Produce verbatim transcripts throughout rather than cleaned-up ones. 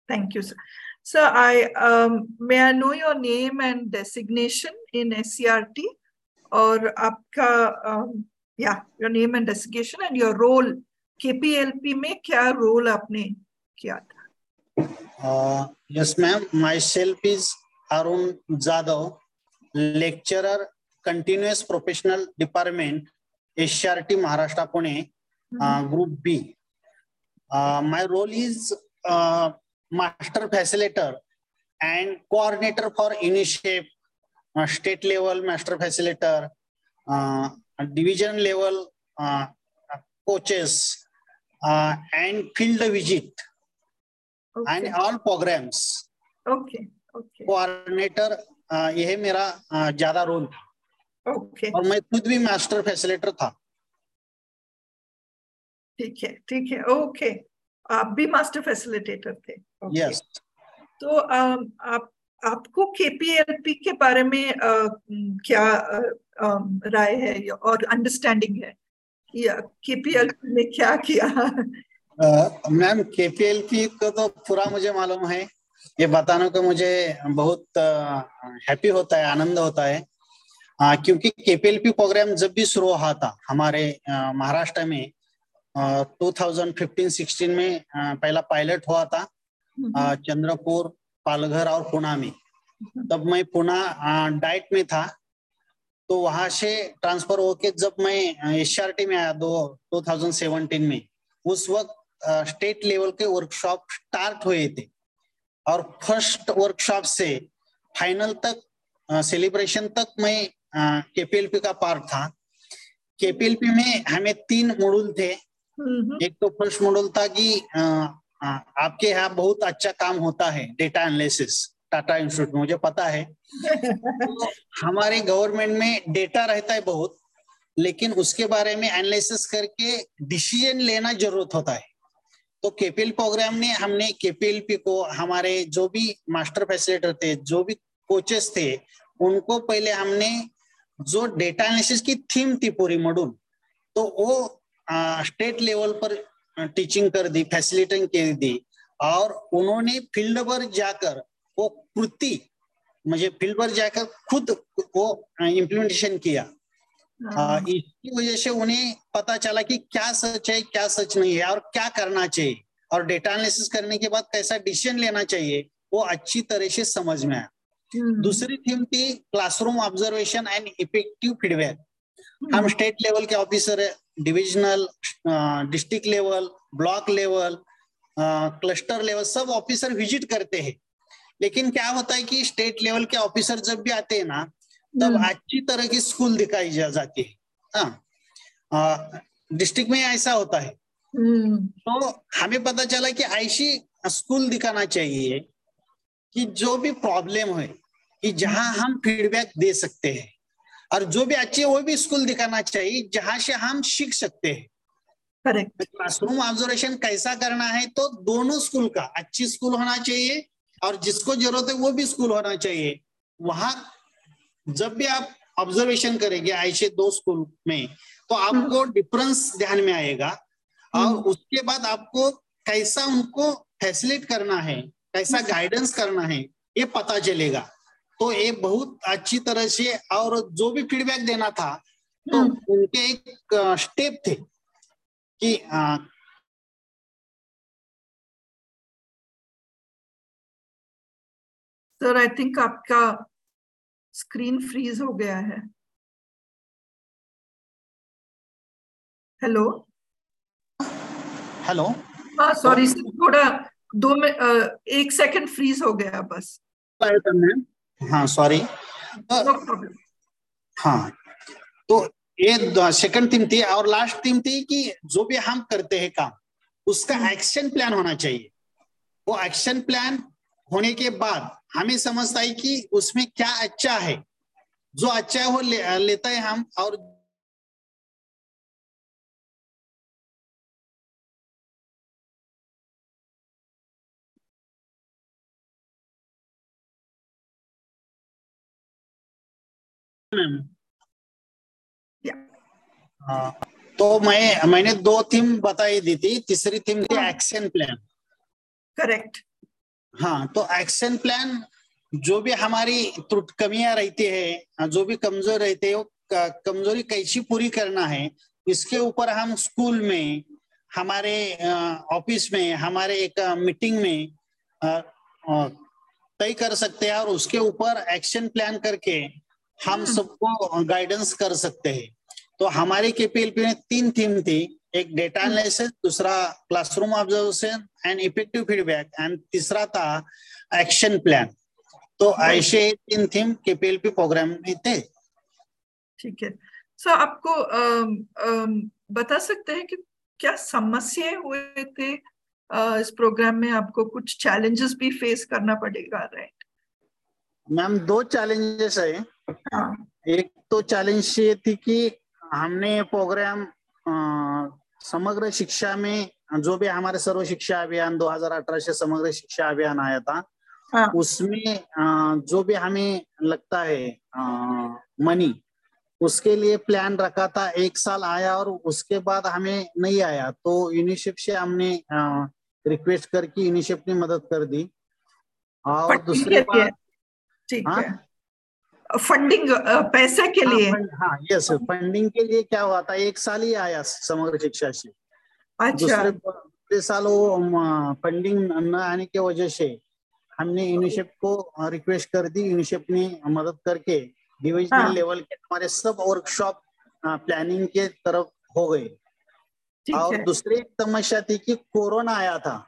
Thank you, sir. Sir, I um, may I know your name and designation in S C R T, और आपका um, yeah, your name and designation and your role K P L P में क्या role आपने किया था? Uh, yes, ma'am. Myself is Arun Jadhav, lecturer, continuous professional department, S C R T Maharashtra Pune, uh, Group B. Uh, my role is uh, master facilitator and coordinator for INISHAPE, uh, state level master facilitator, uh, division level uh, coaches, uh, and field visit. Okay. And all programs. Okay. Okay. Coordinator यह मेरा uh, ज्यादा role था. Okay. और मैं खुद भी master facilitator था. ठीक है, ठीक है. ओके, आप भी मास्टर फैसिलिटेटर थे? यस. yes. तो um, आप आपको K P L P के बारे में uh, क्या uh, um, राय है और अंडरस्टैंडिंग है कि K P L P ने क्या किया? Ma'am uh, K P L P को तो पूरा मुझे मालूम है. ये बताने को मुझे बहुत हैप्पी uh, होता है, आनंद होता है, uh, क्योंकि K P L P program जब भी शुरू हुआ था हमारे uh, महाराष्ट्र में uh, दो हज़ार पंद्रह सोलह में uh, पहला पायलट हुआ था uh, चंद्रपुर, पालघर और पुणे में. तब मैं पुणे uh, डाइट में था, तो वहां से ट्रांसफर होके जब मैं एस सी आर टी में आया दो दो हज़ार सत्रह में, उस वक्त स्टेट लेवल के वर्कशॉप स्टार्ट हुए थे और फर्स्ट वर्कशॉप से फाइनल तक सेलिब्रेशन तक मैं K P L P का पार्ट था. K P L P में हमें तीन मॉड्यूल थे. एक तो फर्स्ट मॉड्यूल था कि आ, आ, आपके यहाँ बहुत अच्छा काम होता है डेटा एनालिसिस टाटा इंस्टीट्यूट में, मुझे पता है. तो हमारे गवर्नमेंट में डेटा रहता है बहुत, लेकिन उसके बारे में एनालिसिस करके डिसीजन लेना जरूरत होता है. तो K P L प्रोग्राम ने हमने K P L P को, हमारे जो भी मास्टर फैसिलिटेटर थे, जो भी कोचेस थे, उनको पहले हमने जो डेटा एनालिसिस की थीम थी पूरी मॉड्यूल, तो वो स्टेट लेवल पर टीचिंग कर दी, फैसिलिटेटिंग कर दी, और उन्होंने फील्ड पर जाकर वो कृति मुझे फील्ड पर जाकर खुद वो इम्प्लीमेंटेशन किया. Uh, इसकी वजह से उन्हें पता चला कि क्या सच है, क्या सच नहीं है, और क्या करना चाहिए, और डेटा एनालिसिस करने के बाद कैसा डिसीजन लेना चाहिए, वो अच्छी तरह से समझ में आया. दूसरी थीम थी classroom observation and effective feedback. हम स्टेट लेवल के officer, divisional, district level, block level, cluster level, सब ऑफिसर विजिट करते हैं. लेकिन क्या होता है कि स्टेट लेवल के ऑफिसर जब भी आते हैं ना, तब अच्छी तरह की स्कूल दिखाई जा जाती है. हाँ, डिस्ट्रिक्ट में ऐसा होता है. तो हमें पता चला कि ऐसी स्कूल दिखाना चाहिए कि जो भी प्रॉब्लम है, कि जहां हम फीडबैक दे सकते हैं, और जो भी अच्छी है वो भी स्कूल दिखाना चाहिए जहां से हम सीख सकते हैं. करेक्ट. क्लासरूम ऑब्जर्वेशन कैसा करना है, तो दोनों स्कूल का, अच्छी स्कूल होना चाहिए और जिसको जरूरत है वो भी स्कूल होना चाहिए. वहां जब भी आप ऑब्जर्वेशन करेंगे ऐसे दो स्कूल में, तो आपको डिफरेंस ध्यान में आएगा, और उसके बाद आपको कैसा उनको फैसिलिटेट करना है, कैसा गाइडेंस करना है, ये पता चलेगा. तो ये बहुत अच्छी तरह से, और जो भी फीडबैक देना था, तो उनके एक स्टेप थे कि आ, सर आई थिंक आपका स्क्रीन फ्रीज हो गया है. Hello hello. हाँ सॉरी सर, थोड़ा दो में एक सेकंड फ्रीज हो गया बस. हाँ सॉरी. No problem. हाँ, तो ये सेकंड थीम थी, और लास्ट थीम थी कि जो भी हम करते हैं काम, उसका एक्शन प्लान होना चाहिए. वो एक्शन प्लान होने के बाद हमें समझता है कि उसमें क्या अच्छा है, जो अच्छा है वो ले, लेता है हम. और हाँ, तो मैं मैंने दो थीम बताई दी थी, तीसरी थीम थी एक्शन प्लान. करेक्ट. हाँ, तो एक्शन प्लान जो भी हमारी त्रुट कमियां रहती है, जो भी कमजोर रहते हैं, वो कमजोरी कैसी पूरी करना है, इसके ऊपर हम स्कूल में, हमारे ऑफिस में, हमारे एक मीटिंग में तय कर सकते हैं और उसके ऊपर एक्शन प्लान करके हम सबको गाइडेंस कर सकते हैं। तो हमारी केपीएलपी में तीन थीम थी, एक डेटा एनालिसिस, दूसरा classroom observation and effective feedback, and तीसरा था एक्शन प्लान। तो ऐसे तीन थीम केपीएलपी प्रोग्राम में थे। ठीक है। सो आपको आम, आम, बता सकते हैं कि क्या समस्याएं हुए थे इस प्रोग्राम में? आपको कुछ चैलेंजेस भी फेस करना पड़ेगा, राइट? मैम, दो चैलेंजेस है। हाँ। एक तो चैलेंज ये थी कि हमने प्रोग्राम समग्र शिक्षा में, जो भी हमारे सर्व शिक्षा अभियान दो हज़ार अठारह से समग्र शिक्षा अभियान आया था, हाँ। उसमें जो भी हमें लगता है मनी, उसके लिए प्लान रखा था, एक साल आया और उसके बाद हमें नहीं आया। तो यूनिसेफ से हमने रिक्वेस्ट करके यूनिसेफ ने मदद कर दी। और दूसरी बात, ठीक हाँ, है, फंडिंग, पैसे के हाँ, लिए। फंड, हाँ, यस, फंडिंग के लिए क्या हुआ था, एक साल ही आया समग्र शिक्षा से। अच्छा। दूसरे दूसरे साल वो फंडिंग न आने की वजह से हमने यूनिसेफ को रिक्वेस्ट कर दी। यूनिसेफ ने मदद करके डिविजनल हाँ, लेवल के हमारे सब वर्कशॉप प्लानिंग के तरफ हो गए। ठीक और है। दूसरी एक समस्या थी कि कोरोना आया था।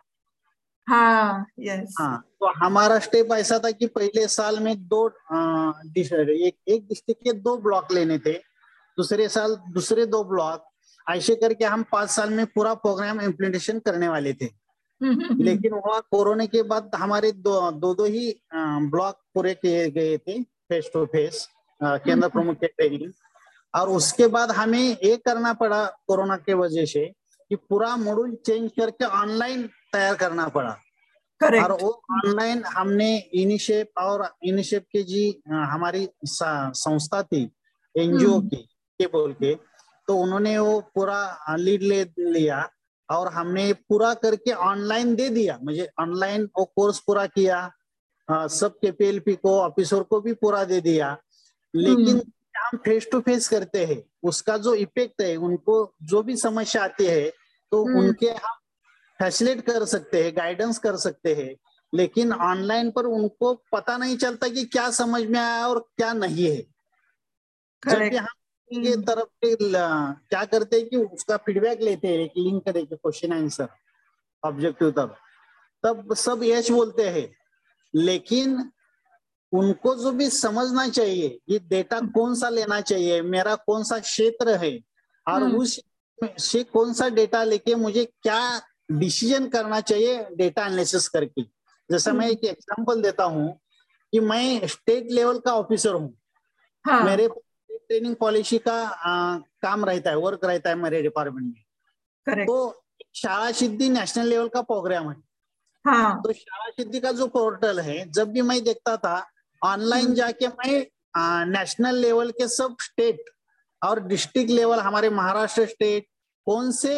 हाँ, यस। हाँ, तो हमारा स्टेप ऐसा था कि पहले साल में दो आ, एक एक डिस्ट्रिक्ट के दो ब्लॉक लेने थे, दूसरे साल दूसरे दो ब्लॉक, ऐसे करके हम पांच साल में पूरा प्रोग्राम इम्प्लीमेंटेशन करने वाले थे। लेकिन वहाँ कोरोना के बाद हमारे दो दो, दो ही ब्लॉक पूरे किए गए थे, फेस टू फेस केंद्र प्रमुख के ट्रेनिंग। और उसके बाद हमें ये करना पड़ा कोरोना के वजह से कि पूरा मॉड्यूल चेंज करके ऑनलाइन तैयार करना पड़ा। और करेक्ट। वो ऑनलाइन हमने यूनिसेफ और यूनिसेफ की जी हमारी संस्था थी एनजीओ की के बोल के, तो उन्होंने वो पूरा लीड ले लिया और हमने पूरा करके ऑनलाइन दे दिया। मुझे ऑनलाइन वो कोर्स पूरा किया, आ, सब के पीएलपी को, ऑफिसर को भी पूरा दे दिया। लेकिन हम फेस टू फेस करते हैं, उसका जो इफेक्ट है, उनको जो भी समस्या आती है तो उनके हम फैसिलिटेट कर सकते हैं, गाइडेंस कर सकते हैं। लेकिन ऑनलाइन पर उनको पता नहीं चलता कि क्या समझ में आया और क्या नहीं है। जब भी हम ये तरफ के क्या करते हैं कि उसका फीडबैक लेते हैं, एक लिंक करके क्वेश्चन आंसर ऑब्जेक्टिव, तब तब सब यस बोलते हैं। लेकिन उनको जो भी समझना चाहिए ये डेटा कौन सा लेना चाहिए, मेरा कौन सा क्षेत्र है, और उस से कौन सा डेटा लेके मुझे क्या डिसीजन करना चाहिए डेटा एनालिसिस करके। जैसा मैं एक एग्जांपल देता हूं कि मैं स्टेट लेवल का ऑफिसर हूं। हाँ। मेरे ट्रेनिंग पॉलिसी का आ, काम रहता है, वर्क रहता है मेरे डिपार्टमेंट में। करेक्ट। तो शाला सिद्धि नेशनल लेवल का प्रोग्राम है। हाँ। तो शाला सिद्धि का जो पोर्टल है, जब भी मैं देखता था ऑनलाइन जाके, मैं नेशनल लेवल के सब स्टेट और डिस्ट्रिक्ट लेवल, हमारे महाराष्ट्र स्टेट कौन से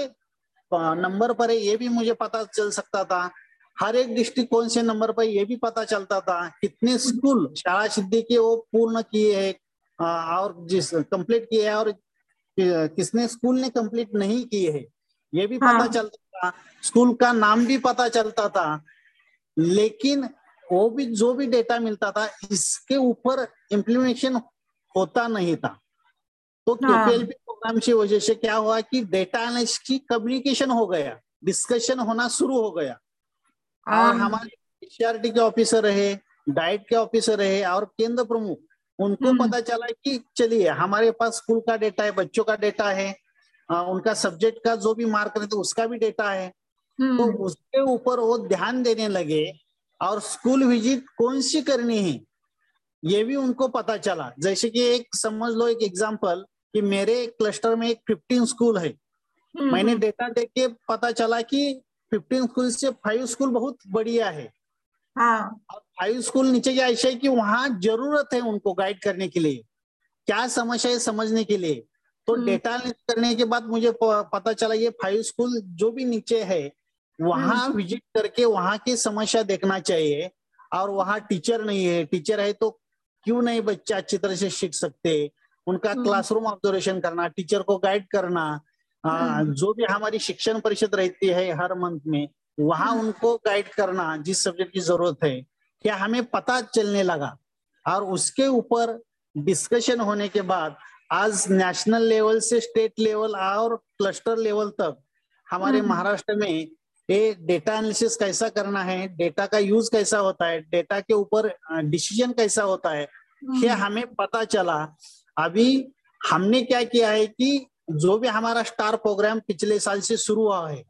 नंबर पर है ये भी मुझे पता चल सकता था। हर एक डिस्ट्रिक्ट कौन से नंबर पर ये भी पता चलता था। कितने स्कूल शाला सिद्धि के वो पूर्ण किए हैं और जिस कंप्लीट किए हैं, और किसने स्कूल ने कंप्लीट नहीं किए हैं ये भी पता चलता था। स्कूल का नाम भी पता चलता था। लेकिन वो भी जो भी डेटा मिलता था, इसके ऊपर इम्प्लीमेंटेशन होता नहीं था। तो केपीएलपी प्रोग्राम की वजह से क्या हुआ कि डेटा एनालिस्ट की कम्युनिकेशन हो गया, डिस्कशन होना शुरू हो गया। और हमारे एचआरटी के ऑफिसर रहे, डाइट के ऑफिसर रहे और केंद्र प्रमुख, उनको पता चला कि चलिए हमारे पास स्कूल का डेटा है, बच्चों का डेटा है, उनका सब्जेक्ट का जो भी मार्क रहते उसका भी डेटा है। तो उसके ऊपर वो ध्यान देने लगे और स्कूल विजिट कौन सी करनी है ये भी उनको पता चला। जैसे कि एक समझ लो, एक एग्जांपल कि मेरे क्लस्टर में एक पंद्रह स्कूल है। मैंने डेटा देख के पता चला कि पंद्रह स्कूल से फाइव स्कूल बहुत बढ़िया है। हाँ। और फाइव स्कूल नीचे क्या ऐसा है कि वहां जरूरत है उनको गाइड करने के लिए, क्या समस्या है समझने के लिए। तो डेटा करने के बाद मुझे पता चला ये फाइव स्कूल जो भी नीचे है वहां विजिट करके वहां की समस्या देखना चाहिए। और वहां टीचर नहीं है, टीचर है तो क्यों नहीं बच्चा अच्छी तरह से सीख सकते, उनका क्लासरूम ऑब्जर्वेशन करना, टीचर को गाइड करना। आ, जो भी हमारी शिक्षण परिषद रहती है हर मंथ में, वहां उनको गाइड करना जिस सब्जेक्ट की जरूरत है, क्या हमें पता चलने लगा। और उसके ऊपर डिस्कशन होने के बाद आज नेशनल लेवल से स्टेट लेवल और क्लस्टर लेवल तक हमारे महाराष्ट्र में ये डेटा एनालिसिस कैसा करना है, डेटा का यूज कैसा होता है, डेटा के ऊपर डिसीजन कैसा होता है, ये हमें पता चला। अभी हमने क्या किया है कि जो भी हमारा स्टार प्रोग्राम पिछले साल से शुरू हुआ है,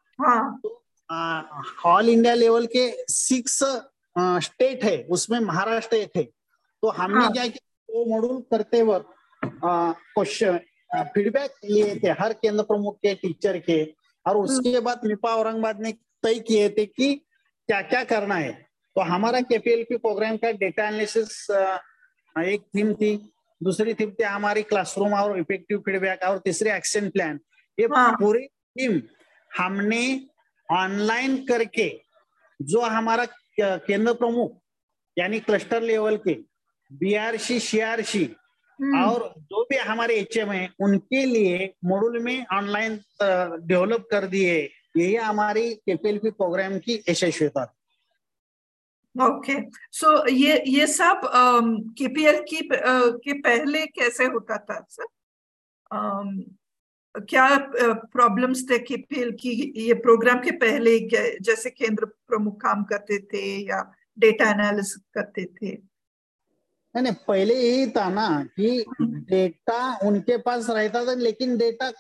तो ऑल इंडिया लेवल के सिक्स स्टेट है, उसमें महाराष्ट्र एक है। तो हमने क्या किया, वो मॉड्यूल करते वक्त क्वेश्चन फीडबैक लिए थे हर केंद्र प्रमुख के, टीचर के, और उसके बाद मिपा औरंगाबाद ने तय किए थे कि क्या क्या करना है। तो हमारा केपीएलपी प्रोग्राम का डेटा एनालिसिस एक थीम थी, दूसरी थीम थी हमारी क्लासरूम और इफेक्टिव फीडबैक, और तीसरी एक्शन प्लान। ये पूरी थीम हमने ऑनलाइन करके जो हमारा केंद्र प्रमुख यानी क्लस्टर लेवल के बीआरसी, सीआरसी और जो भी हमारे एचएम है उनके लिए मॉड्यूल में ऑनलाइन डेवलप कर दिए। यही हमारी केपीएलपी प्रोग्राम की यशस्वीता। ओके, सो ये ये सब केपीएल की uh, के पहले कैसे होता था सर? um, क्या प्रॉब्लम्स थे केपीएल की ये प्रोग्राम के पहले, जैसे केंद्र प्रमुख काम करते थे या डेटा एनालिसिस करते थे? नहीं नहीं, पहले यही था ना कि डेटा उनके पास रहता था, लेकिन डेटा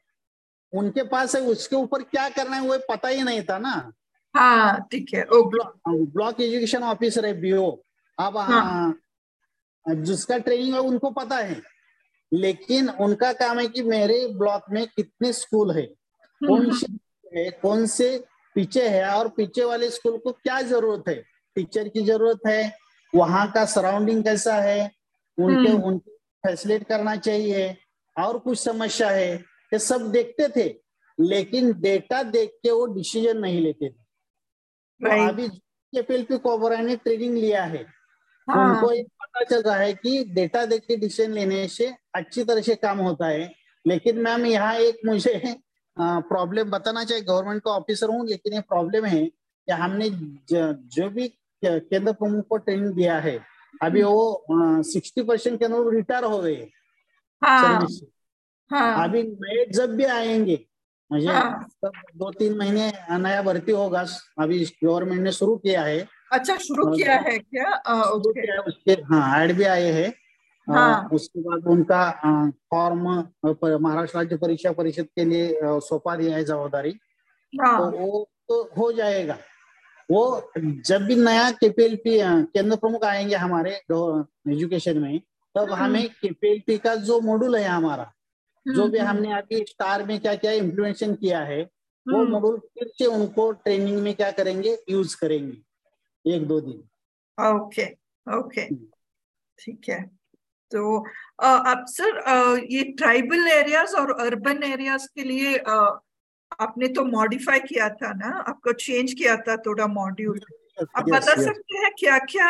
उनके पास है, उसके ऊपर क्या करना है वो पता ही नहीं था ना। हाँ ठीक है, ओके। ब्लॉक एजुकेशन ऑफिसर है बीओ, अब हाँ। जिसका ट्रेनिंग है उनको पता है, लेकिन उनका काम है कि मेरे ब्लॉक में कितने स्कूल है, कौन से है, कौन से पीछे है, और पीछे वाले स्कूल को क्या जरूरत है, टीचर की जरूरत है, वहां का सराउंडिंग कैसा है, उनके उनकी फैसिलिटेट करना चाहिए, और कुछ समस्या है, ये सब देखते थे। लेकिन डेटा देख के वो डिसीजन नहीं लेते थे। तो अभी केपीएलपी कोबरा ने ट्रेनिंग लिया है, हाँ। उनको एक पता चल रहा है कि डेटा देख के डिसीजन लेने से अच्छी तरह से काम होता है। लेकिन मैम यहाँ एक मुझे प्रॉब्लम बताना चाहिए, गवर्नमेंट का ऑफिसर हूँ, लेकिन ये प्रॉब्लम है कि हमने ज, जो भी केंद्र प्रमुख को ट्रेनिंग दिया है, अभी वो सिक्सटी परसेंट के अंदर रिटायर हो गए सर्विस से। हाँ। अभी नए जब भी आएंगे, मुझे हाँ। दो तीन महीने नया भर्ती होगा, अभी गवर्नमेंट ने शुरू किया है। अच्छा, शुरू किया है क्या? आ, शुरू किया है, उसके हाँ ऐड भी आए हैं। हाँ। उसके बाद उनका फॉर्म महाराष्ट्र राज्य परीक्षा परिषद के लिए सौंपा दिया है जवाबदारी। हाँ। तो वो तो हो जाएगा। वो जब भी नया केपीएलपी केंद्र प्रमुख आएंगे हमारे एजुकेशन में, तब हमें केपीएलपी का जो मॉड्यूल है हमारा, जो भी हमने अभी स्टार में क्या क्या इम्प्लीमेंटेशन किया है, वो मॉड्यूल फिर से उनको ट्रेनिंग में क्या करेंगे, यूज करेंगे एक दो दिन। ओके ओके, ठीक है। तो अब सर ये ट्राइबल एरियाज और अर्बन एरियाज के लिए आपने तो मॉडिफाई किया था ना, आपको चेंज किया था थोड़ा मॉड्यूल। आप yes, बता yes. सकते हैं क्या क्या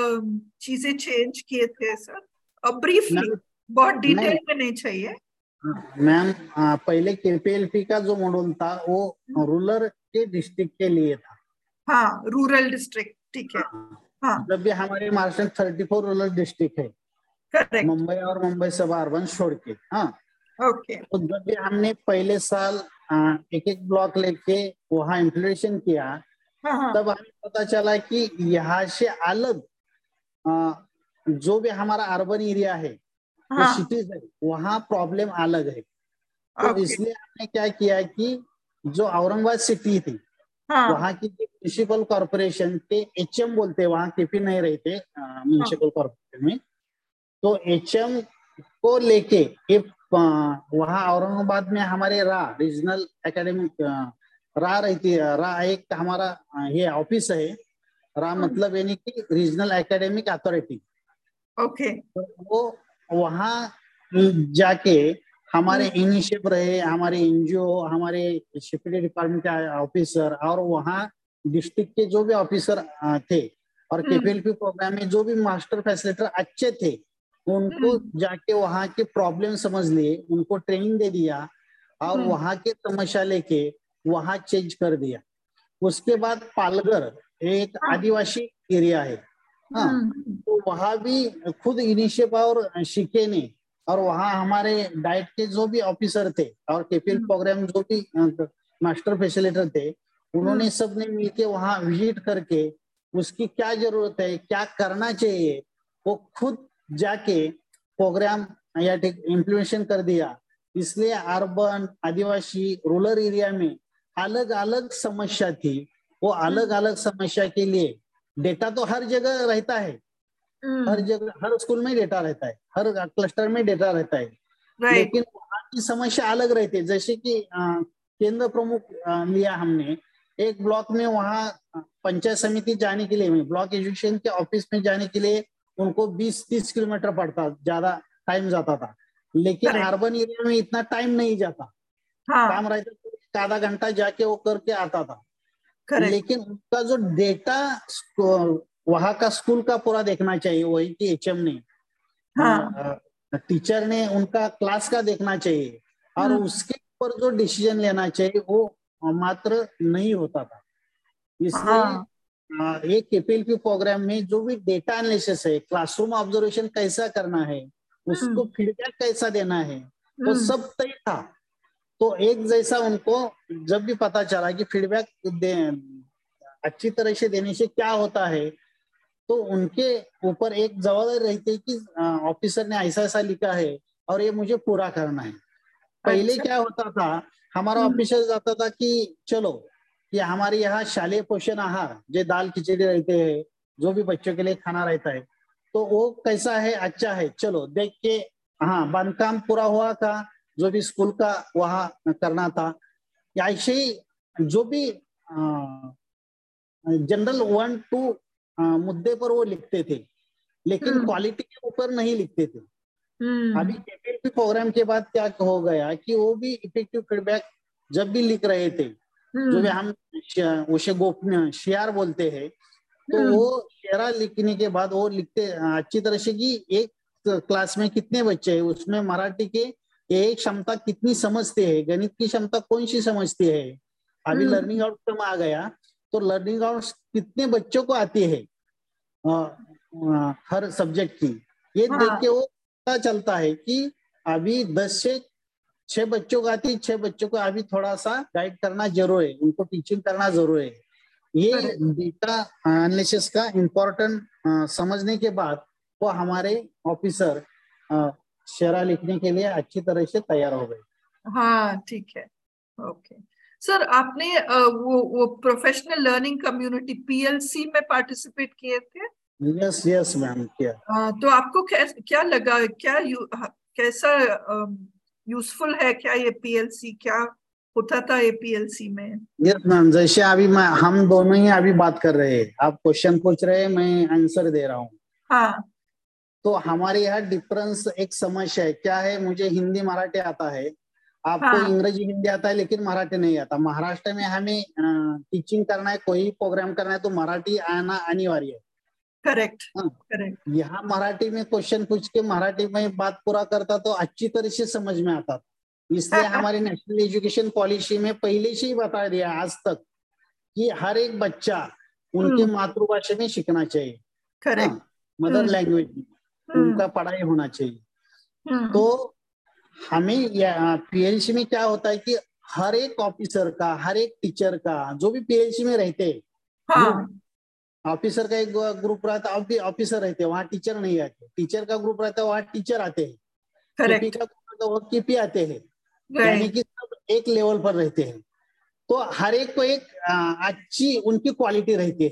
चीजें चेंज किए थे सर? और ब्रीफली, बहुत डिटेल में नहीं चाहिए मैम। पहले केपीएलपी का जो मॉड्यूल था वो रूरल के डिस्ट्रिक्ट के लिए था। हाँ, रूरल डिस्ट्रिक्ट, ठीक है। हाँ, जब भी हमारे महाराष्ट्र में थर्टी फोर रूरल डिस्ट्रिक्ट है, करेक्ट, मुंबई और मुंबई से अर्बन छोड़ के। हाँ, ओके। तो जब भी हमने पहले साल एक एक ब्लॉक लेके वहाँ इम्प्लीमेंटेशन किया, हाँ, तब हमें पता चला कि यहाँ से अलग जो भी हमारा अर्बन एरिया है, हाँ, जो सिटीज है, वहाँ प्रॉब्लम अलग है। तो इसलिए हमने क्या किया कि जो औरंगाबाद सिटी थी, हाँ, वहाँ की म्यूनिसिपल कॉर्पोरेशन के एचएम बोलते हैं, वहाँ केपी नहीं रहते म्यूनिसिपल कॉर्पोरेशन में, तो एचएम को लेके एक वहाँ औरंगाबाद में हमारे रा रीजनल एकेडमिक रा रहती है, रा एक हमारा ये ऑफिस है, रा मतलब यानी कि रीजनल एकेडमिक अथॉरिटी। ओके, तो वो वहाँ जाके हमारे इनिशिएटिव रहे, हमारे एनजीओ, हमारे शिपरी डिपार्टमेंट के ऑफिसर और वहाँ डिस्ट्रिक्ट के जो भी ऑफिसर थे और केपीएलपी प्रोग्राम में जो भी मास्टर फैसिलिटेटर अच्छे थे, उनको जाके वहाँ के प्रॉब्लम समझ लिए, उनको ट्रेनिंग दे दिया और वहाँ के समस्या लेके वहाँ चेंज कर दिया। उसके बाद पालघर एक आदिवासी एरिया है, हाँ, तो वहाँ भी खुद इनिशिएटिव और शिके ने और वहाँ हमारे डाइट के जो भी ऑफिसर थे और केपीएल प्रोग्राम जो भी मास्टर फैसिलिटेटर थे, उन्होंने सबने मिलके वहाँ विजिट करके उसकी क्या जरूरत है, क्या करना चाहिए, वो खुद जाके प्रोग्राम या इम्प्लीमेंटेशन कर दिया। इसलिए अर्बन, आदिवासी, रूरल एरिया में अलग अलग समस्या थी, वो अलग अलग समस्या के लिए डेटा तो हर जगह रहता है, हर जगह हर स्कूल में डेटा रहता है, हर क्लस्टर में डेटा रहता है, लेकिन वहाँ की समस्या अलग रहती है। जैसे कि केंद्र प्रमुख लिया हमने, एक ब्लॉक में वहाँ पंचायत समिति जाने के लिए, ब्लॉक एजुकेशन के ऑफिस में जाने के लिए उनको बीस तीस किलोमीटर पड़ता, ज्यादा टाइम जाता था, लेकिन अर्बन एरिया में इतना टाइम नहीं जाता, हाँ। काम रहता तो आधा घंटा जाके वो करके आता था। Correct. लेकिन उनका जो डेटा वहां का स्कूल का पूरा देखना चाहिए, वही कि एचएम ने, हाँ। टीचर ने उनका क्लास का देखना चाहिए और हाँ। उसके ऊपर जो डिसीजन लेना चाहिए वो मात्र नहीं होता था। इसलिए हाँ। एक केपीएलपी प्रोग्राम में जो भी डेटा एनालिसिस है, क्लासरूम ऑब्जर्वेशन कैसा करना है, उसको फीडबैक कैसा देना है, वो सब तय था। तो एक जैसा उनको जब भी पता चला कि फीडबैक दे अच्छी तरह से देने से क्या होता है, तो उनके ऊपर एक जवाबदारी रहती है कि ऑफिसर ने ऐसा ऐसा लिखा है और ये मुझे पूरा करना है। पहले अच्छा। क्या होता था, हमारा ऑफिसर जाता था कि चलो कि हमारे यहाँ शालेय पोषण आहार जो दाल खिचड़ी रहते हैं, जो भी बच्चों के लिए खाना रहता है, तो वो कैसा है, अच्छा है, चलो देख के, हाँ, बांधकाम पूरा हुआ का, जो भी स्कूल का वहाँ करना था, या ऐसे ही जो भी जनरल वन टू मुद्दे पर वो लिखते थे, लेकिन क्वालिटी के ऊपर नहीं लिखते थे। अभी केपीएलपी प्रोग्राम के बाद क्या हो गया कि वो भी इफेक्टिव फीडबैक जब भी लिख रहे थे, जो भी हम उसे गोपनीय शेयर बोलते हैं, तो वो शेयर लिखने के बाद वो लिखते अच्छी तरह से कि एक क्लास में कितने बच्चे हैं, उसमें मराठी के एक क्षमता कितनी समझते हैं, गणित की क्षमता कौन सी समझती है, अभी लर्निंग आउटकम आ गया तो लर्निंग आउट कितने बच्चों को आती है आ, आ, हर सब्जेक्ट की, ये हाँ। देख के वो पता चलता है कि अभी दस से छह बच्चों को आती, छह बच्चों को अभी थोड़ा सा गाइड करना जरूर है, उनको टीचिंग करना जरूर है। ये डेटा एनालिसिस का इम्पोर्टेंट समझने के बाद वो हमारे ऑफिसर शेरा लिखने के लिए अच्छी तरह से तैयार हो गए। हाँ, ठीक है, ओके। सर, आपने वो वो प्रोफेशनल लर्निंग कम्युनिटी पीएलसी में पार्टिसिपेट किए थे? यस यस मैम, किया। तो आपको क्या लगा, क्या यू, कैसा यूजफुल है, क्या ये पीएलसी, क्या होता था ये पीएलसी में? यस मैम, जैसे अभी मैं हम दोनों ही अभी बात कर रहे हैं, आप क्वेश्चन पूछ रहे हैं, मैं आंसर दे रहा हूँ। हाँ। तो हमारे यहाँ डिफरेंस एक समस्या है, क्या है, मुझे हिंदी मराठी आता है, आपको हाँ। अंग्रेजी हिंदी आता है लेकिन मराठी नहीं आता। महाराष्ट्र में हमें टीचिंग करना है, कोई प्रोग्राम करना है तो मराठी आना अनिवार्य है। Correct, correct. यहाँ मराठी में क्वेश्चन पूछ के मराठी में बात पूरा करता तो अच्छी तरह से समझ में आता था। इसलिए हमारी नेशनल एजुकेशन पॉलिसी में पहले से ही बता दिया आज तक कि हर एक बच्चा उनके मातृभाषा में सीखना चाहिए, करेक्ट, मदर लैंग्वेज में उनका पढ़ाई होना चाहिए। तो हमें पीएलसी में क्या होता है कि हर एक ऑफिसर का, हर एक टीचर का, जो भी पीएलसी में रहते हैं, हाँ। ऑफिसर का एक ग्रुप रहता है, ऑफिसर रहते हैं, वहाँ टीचर नहीं आते, टीचर का ग्रुप रहता है, वहाँ टीचर आते हैं, केपी का ग्रुप वो केपी आते हैं, यानी कि सब एक लेवल पर रहते हैं। तो हर एक को एक अच्छी उनकी क्वालिटी रहती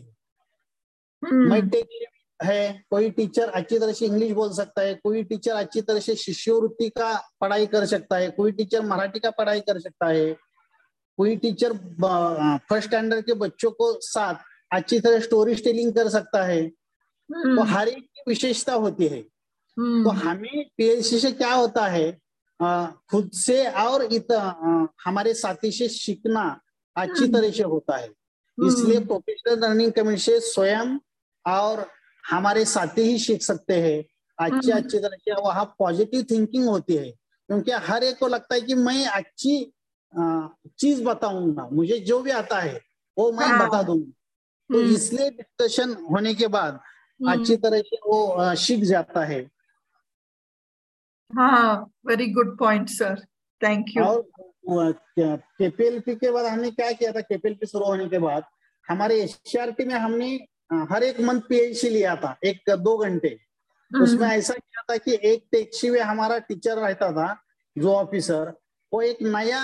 है। मैं है, कोई टीचर अच्छी तरह से इंग्लिश बोल सकता है, कोई टीचर अच्छी तरह से शिष्यवृत्ति का पढ़ाई कर सकता है, कोई टीचर मराठी का पढ़ाई कर सकता है, कोई टीचर फर्स्ट स्टैंडर्ड के बच्चों को साथ अच्छी तरह स्टोरी टेलिंग कर सकता है। तो हर एक की विशेषता होती है। तो हमें पीएलसी से क्या होता है, खुद से और इत, आ, हमारे साथी से सीखना अच्छी तरह से होता है। इसलिए प्रोफेशनल लर्निंग कम्युनिटी से स्वयं और हमारे साथी ही सीख सकते हैं अच्छे अच्छी तरह से। वहाँ पॉजिटिव थिंकिंग होती है, क्योंकि हर एक को लगता है कि मैं अच्छी चीज बताऊंगा, मुझे जो भी आता है वो मैं बता दूंगा। तो इसलिए डिस्कशन होने के बाद अच्छी तरह से वो सीख जाता है। हाँ, very good point sir, thank you. और केपीएलपी के बाद हमने क्या किया था, केपीएलपी शुरू होने के बाद हमारे एससीईआरटी में हमने हर एक मंथ पीएचडी लिया था, एक दो घंटे। उसमें ऐसा किया था कि एक टैक्सी में हमारा टीचर रहता था जो ऑफिसर, वो एक नया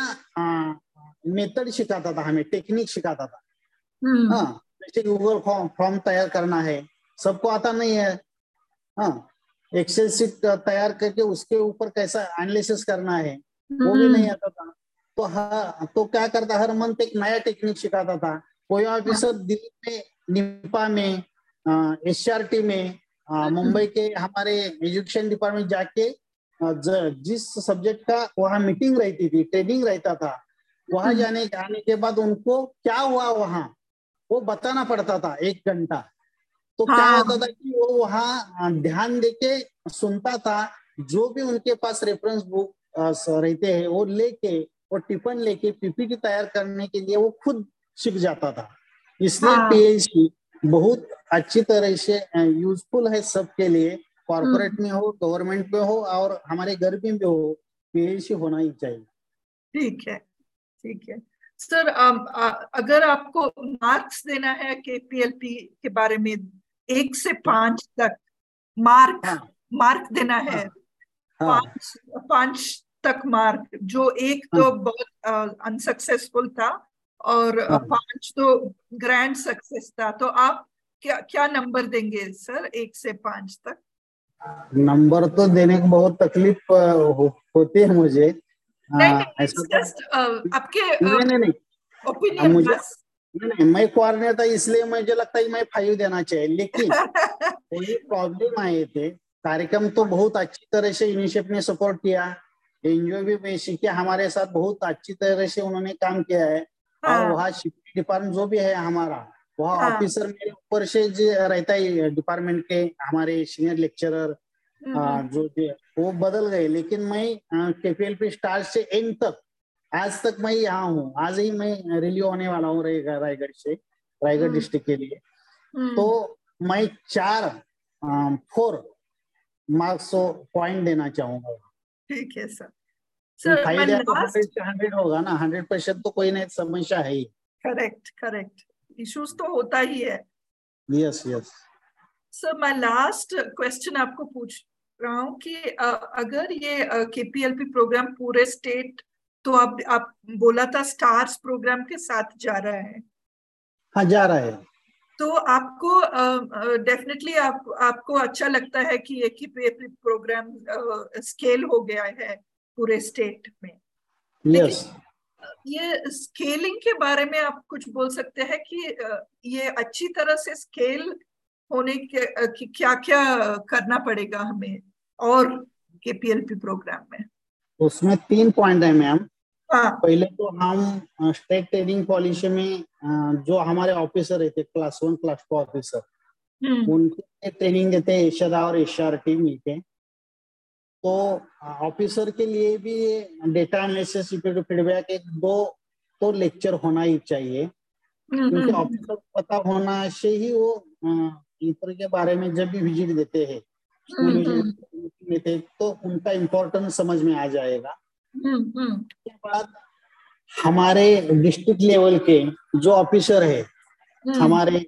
मेथड सिखाता था हमें, टेक्निक सिखाता था। हाँ, जैसे गूगल फॉर्म फॉर्म तैयार करना है, सबको आता नहीं है। हाँ, एक्सेल शीट तैयार करके उसके ऊपर कैसा एनालिसिस करना है वो भी नहीं आता था। तो हाँ, तो क्या करता, हर मंथ एक नया टेक्निक सिखाता था। कोई ऑफिसर दिल्ली में, निपा में, एससीईआरटी में, मुंबई के हमारे एजुकेशन डिपार्टमेंट जाके जिस सब्जेक्ट का वहाँ मीटिंग रहती थी, ट्रेनिंग रहता था, वहां जाने आने के बाद उनको क्या हुआ वहां वो बताना पड़ता था एक घंटा। तो क्या होता था कि वो वहाँ ध्यान देके सुनता था, जो भी उनके पास रेफरेंस बुक रहते हैं वो लेके, वो टिफिन लेके पीपीटी तैयार करने के लिए वो खुद सीख जाता था। इसलिए पीएचडी बहुत अच्छी तरह से यूजफुल है सबके लिए, कॉर्पोरेट में हो, गवर्नमेंट में हो और हमारे घर में भी हो, पीएचडी होना ही चाहिए। ठीक है, ठीक है सर। अगर आपको मार्क्स देना है केपीएलपी के बारे में एक से पांच तक, मार्क हाँ, मार्क देना है, हाँ, पांच पांच तक मार्क, जो एक हाँ, तो बहुत अनसक्सेसफुल था और हाँ, पांच तो ग्रैंड सक्सेस था, तो आप क्या क्या नंबर देंगे सर एक से पांच तक? नंबर तो देने को बहुत तकलीफ हो, होती है मुझे। नहीं नहीं, ऐसा जस्ट तो, आपके नहीं नहीं नहीं ओपिनियन मुझे बस। नहीं नहीं, मैं फॉरनर था इसलिए मुझे लगता है मैं फाइव देना चाहिए, लेकिन कोई प्रॉब्लम आए थे। कार्यक्रम तो बहुत अच्छी तरह से यूनिसेफ ने सपोर्ट किया, एनजीओ भी बेसिक किया, हमारे साथ बहुत अच्छी तरह से उन्होंने काम किया है। हाँ, और वहाँ शिफ्ट डिपार्टमेंट जो भी है हमारा, वहाँ हाँ, ऑफिसर मेरे ऊपर से जो रहता है डिपार्टमेंट के, हमारे सीनियर लेक्चरर जो वो बदल गए, लेकिन मैं केपीएलपी स्टार्ट से एंड तक आज तक मैं यहाँ हूँ। आज ही मैं रिलीव होने वाला हूँ रायगढ़ से, रायगढ़ डिस्ट्रिक्ट के लिए। तो मैं चार फोर मार्क्स पॉइंट देना चाहूंगा। ठीक है सर। सर फाइव तो हंड्रेड से हंड्रेड होगा ना, हंड्रेड परसेंट तो कोई नहीं समस्या है ही। करेक्ट करेक्ट, इश्यूज तो होता ही है। यस यस सर मैं लास्ट क्वेश्चन आपको पूछ रहा हूँ कि अगर ये केपीएलपी प्रोग्राम पूरे स्टेट, तो आप आप बोला था स्टार्स प्रोग्राम के साथ जा रहा है? हाँ, जा रहा है। तो आपको डेफिनेटली uh, आप, आपको अच्छा लगता है कि ये केपीएलपी प्रोग्राम स्केल हो गया है पूरे स्टेट में। लेकिन yes. ये स्केलिंग के बारे में आप कुछ बोल सकते हैं कि ये अच्छी तरह से स्केल होने के क्या क्या करना पड़ेगा हमें और केपीएलपी प्रोग्राम में? उसमें तीन पॉइंट है मैम। हाँ, पहले तो हम स्टेट ट्रेनिंग पॉलिसी में जो हमारे ऑफिसर रहते, class one class two officer, उनके ट्रेनिंग देते हैं एशदा और एसआरटी मिलके। तो ऑफिसर के लिए भी डेटा एनालिसिस, फीडबैक, एक दो तो लेक्चर होना ही चाहिए, क्योंकि ऑफिसर को पता होना से ही वो इंटर के बारे में जब भी विजिट देते हैं स्कूल में थे, तो उनका इम्पोर्टेंस समझ में आ जाएगा। उसके बाद हमारे डिस्ट्रिक्ट लेवल के जो ऑफिसर है, हमारे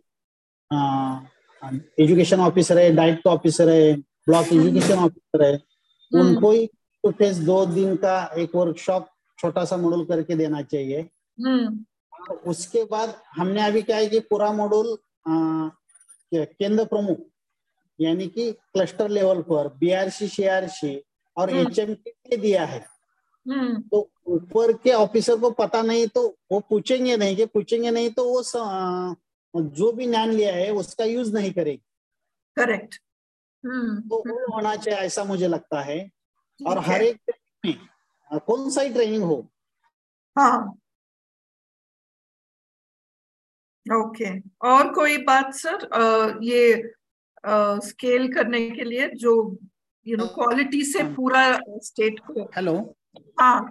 एजुकेशन ऑफिसर है, डाइट ऑफिसर है, ब्लॉक एजुकेशन ऑफिसर है, उनको ही तो फेस दो दिन का एक वर्कशॉप छोटा सा मॉड्यूल करके देना चाहिए। और उसके बाद हमने अभी क्या है कि पूरा मॉड्यूल केंद्र प्रमुख यानी कि क्लस्टर लेवल पर बीआरसी, सीआरसी और एचएमटी के दिया है। तो ऊपर के ऑफिसर को पता नहीं तो वो पूछेंगे नहीं, कि पूछेंगे नहीं तो वो जो भी ज्ञान लिया है उसका यूज नहीं करेगी। करेक्ट। तो वो होना चाहिए, ऐसा मुझे लगता है। और हर एक में कौन सा ही ट्रेनिंग हो। हाँ, ओके। और कोई बात सर, अ, ये स्केल करने के लिए जो यू नो क्वालिटी से पूरा स्टेट को। हेलो। हाँ,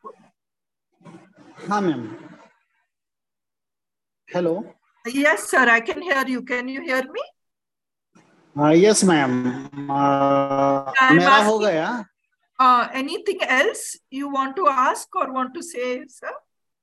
हाँ ma'am. Hello. Yes sir, I can hear you, can you hear me? Yes ma'am, I am मेरा हो आस्किंग गया। Anything else you want to ask और want to say sir?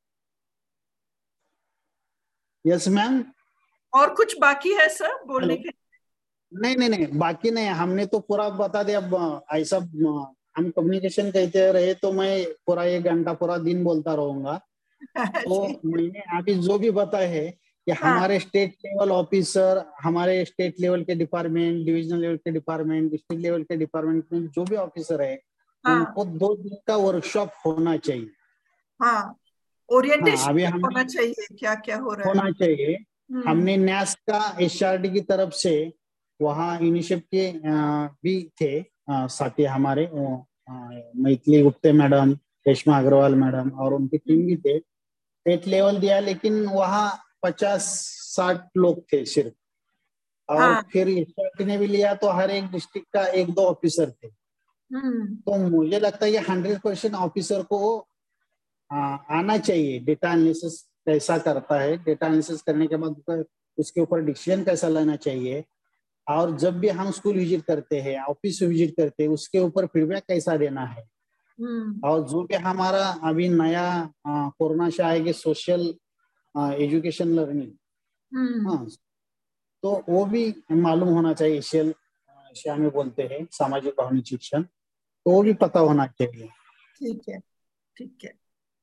Yes ma'am. और कुछ बाकी है सर बोलने हेलो। के? नहीं नहीं नहीं, बाकी नहीं, हमने तो पूरा बता दिया। अब ऐसा हम कम्युनिकेशन कहते रहे तो मैं पूरा एक घंटा पूरा दिन बोलता रहूंगा। तो जी, मैंने अभी जो भी बताया है कि हाँ, हमारे स्टेट लेवल ऑफिसर, हमारे स्टेट लेवल के डिपार्टमेंट, डिविजनल लेवल के डिपार्टमेंट, डिस्ट्रिक्ट लेवल के डिपार्टमेंट में जो भी ऑफिसर है हाँ, उनको दो दिन का वर्कशॉप होना चाहिए। हाँ, हाँ, अभी ओरिएंटेशन होना हमने चाहिए क्या क्या हो रहा है। होना चाहिए। हम्म, हमने न्यास का एचआरडी की तरफ से वहाँ यूनिसेफ के अ, भी थे अ, साथी हमारे, वो, अ, मैथिली गुप्ते मैडम, रेशमा अग्रवाल मैडम और उनकी टीम भी हम्म, थे। स्टेट लेवल दिया, लेकिन वहाँ पचास साठ लोग थे सिर्फ। और हाँ, फिर एचआरडी ने भी लिया तो हर एक डिस्ट्रिक्ट का एक दो ऑफिसर थे। हम्म, तो मुझे लगता है ये हंड्रेड परसेंट ऑफिसर को हाँ, आना चाहिए। डेटा एनालिसिस कैसा करता है, डेटा एनालिसिस करने के बाद उसके ऊपर डिसीजन कैसा लेना चाहिए, और जब भी हम स्कूल विजिट करते हैं, ऑफिस विजिट करते हैं, उसके ऊपर फीडबैक कैसा देना है। हम्म, और जो भी हमारा अभी नया आ, कोरोना से आएगी सोशल एजुकेशन लर्निंग, हम्म, हाँ, तो वो भी मालूम होना चाहिए। एशियल एशिया में बोलते हैं सामाजिक भावनिक शिक्षण, तो वो भी पता होना चाहिए। ठीक है, ठीक है।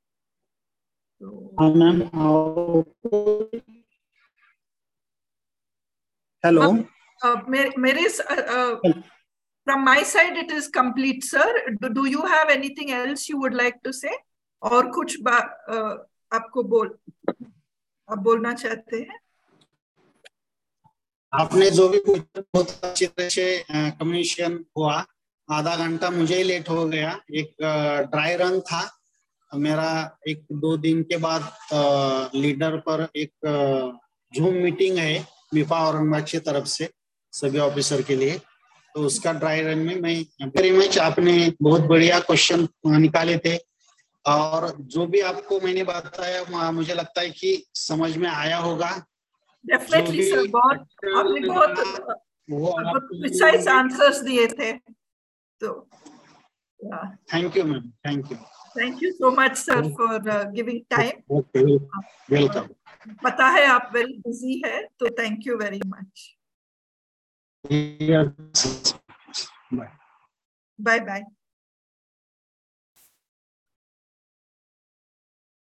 तो हाँ मैम। हेलो। अब मेरे मेरे from my side it is complete sir. Do you have anything else you would like to say? और कुछ बात uh, आपको बोल आप बोलना चाहते हैं? आपने जो भी पूछा बहुत अच्छी तरह से कम्युनिकेशन हुआ। आधा घंटा मुझे ही लेट हो गया, एक ड्राई रन था मेरा। एक दो दिन के बाद लीडर पर एक जूम मीटिंग है विफा औरंगाबाद की तरफ से सभी ऑफिसर के लिए, तो उसका ड्राई रन में मैं वेरी मच। आपने बहुत बढ़िया क्वेश्चन निकाले थे, और जो भी आपको मैंने बताया मुझे लगता है कि समझ में आया होगा। जो डेफिनेटली भी सर, बहुत आपने क्वेश्चन बहुत था वो बहुत प्रिसाइज आपको। आंसर्स दिए थे। तो thank you ma'am, thank you. Thank you so much sir for giving time. Okay, welcome. पता है आप वेरी बिजी है, तो thank you very much. Bye. Bye bye.